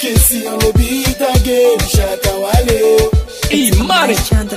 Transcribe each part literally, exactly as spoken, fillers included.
Kissy on the beat again, Shatta Wale. E money.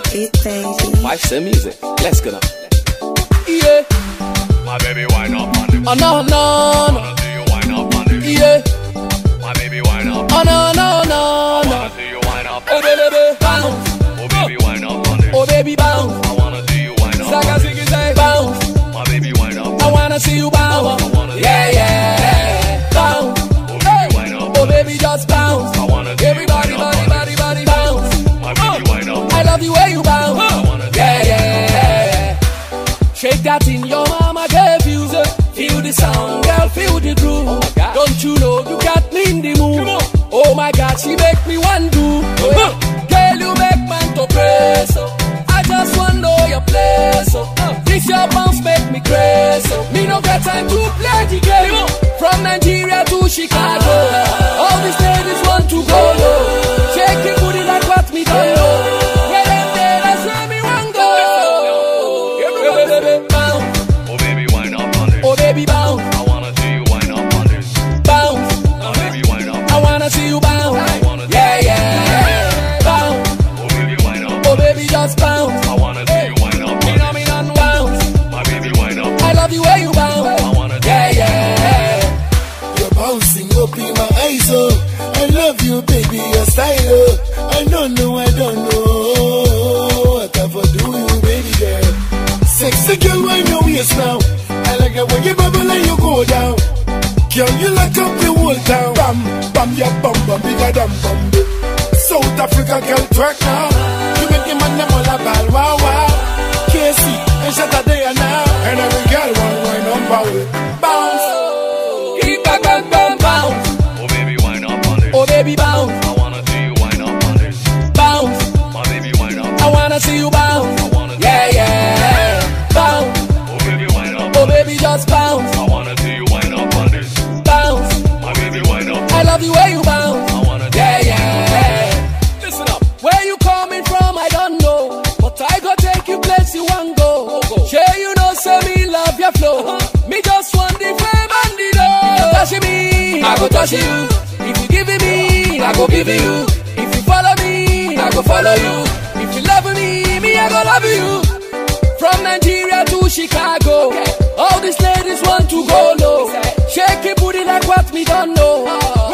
Why say music? Let's go now. Yeah. My baby, why not on this? Oh no no no. I wanna see you wind up on this. Yeah. My baby, wind up. Oh no no no I no. wanna see you wind up. Oh baby bounce. Oh baby, wind up on this. Oh baby bounce. I wanna see you wind up. Saga ziggy say bounce. My baby, wind up. I wanna see you bounce. Yeah yeah. Bounce. Oh baby, wind up. Oh baby just bounce. I wanna see Everybody you body wind up. body body bounce. My baby, wind up. I love the way you bounce. I wanna see Yeah you wind up. yeah. Shake that in your mama gave you. Feel the sound, girl, feel the groove. Oh don't you know you got me in the mood? Oh my God, she make me want to. Oh, yeah. Girl, you make man to praise. So I just want to know your place. So this your bounce make me crazy. So me no get time to play the game. From Nigeria to Chicago, all these ladies want to go low. Shake your booty like what me don't know. Where them there, that's where me want go. Baby, bounce. Oh baby, wind up on this. Oh baby, bounce. I wanna see you wind up on this. Bounce. My baby, wind up. I wanna see you bounce. I wanna see Yeah you yeah. Bounce. Oh baby, wind up. Oh baby, just bounce. I wanna see you wind up Me on know me this. non bounce. My baby, wind up. I love the way you bounce. I wanna see Yeah you wind up. yeah. You're bouncing up in my eyes, oh. I love you, baby, your style, oh. I don't know, I don't know what I for do you, baby girl. Sexy girl, wind your waist now. I like it when you bubble and you go down. Girl, you lock up the whole town. Bam, bam, your bum bum bigger than bum. South Africa girl twerk now. You make the man them all a ball, wow wow. K C and Shatta there now. And every girl want wine on bowl. Bounce. Keep back, back, back, bounce. Oh baby, wind up on this. Oh baby, bounce. I wanna see you wind up on this. Bounce. My baby, wind up. I wanna see you bounce. I wanna see Yeah you yeah. Bounce. Oh baby, wind up. Oh baby, just bounce. I wanna see you wind up on this. Bounce. My baby, wind up. I love the way you bounce. I wanna see Yeah you wind up. yeah. Listen up. Where you coming from, I don't know, but I go take you place you want go. Sure you know, say me love your flow. Me just want the fame and the dough. Touch me, I go touch you. If you give me, I go give you. If you follow me, I go follow you. If you love me, me I go love you. From Nigeria to Chicago, all these ladies want to go low. Shake your booty like what me don't know.